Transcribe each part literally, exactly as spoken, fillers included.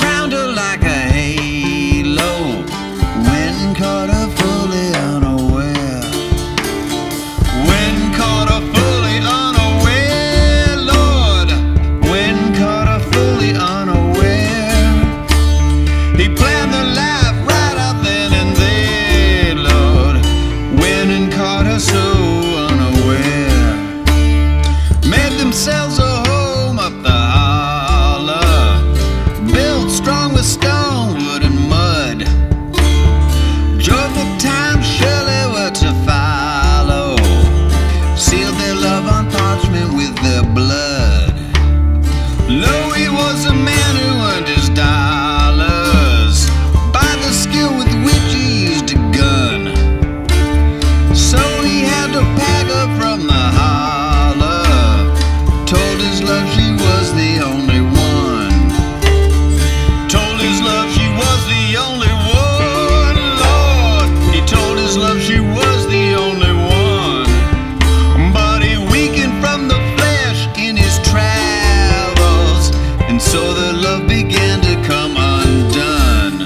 crowned her like a halo. Wind caught her fully unaware. Wind caught her fully unaware, Lord. Wind caught her fully unaware. He planned their life right out then and there, Lord. Wind and caught her so unaware. Made themselves a home up the holler, built strong with stone, wood, and mud. Joyful times surely were to follow. Sealed their love on parchment with their blood. Lo, he was a man who earned his dollars by the skill with which he used a gun. So he had to pack her from the holler. Told his love she was the only one. Told his love she was the only one, Lord. He told his love she was the only one. But he weakened from the flesh in his travels, and so the love began to come undone.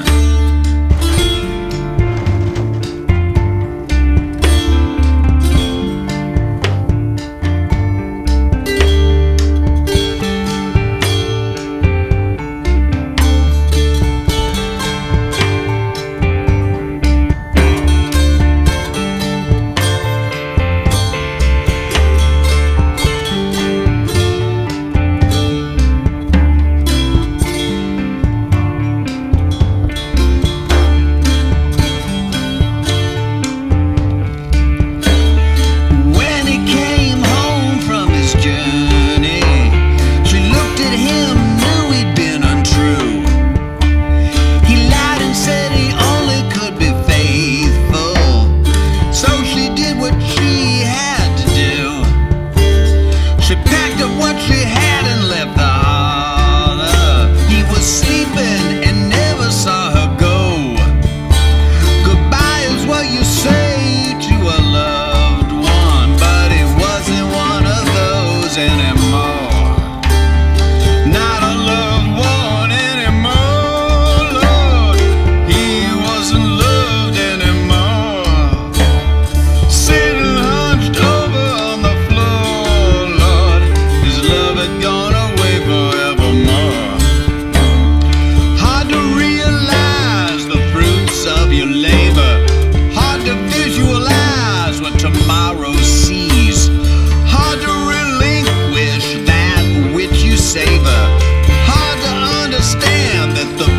When he came home from his journey, she looked at him, knew he'd been untrue. He lied and said he only could be faithful. So she did what she had to do. She packed up what she had and left the holler. He was sleeping and never saw her go. Goodbye is what you say to a loved one, but he wasn't one of those anymore. Not a loved one anymore, Lord. He wasn't loved anymore. Sitting hunched over on the floor, Lord. His love had gone away forevermore. Hard to realize the fruits of your labor. Hard to visualize what tomorrow sees. Hard to relinquish that which you savor. Hard to understand that the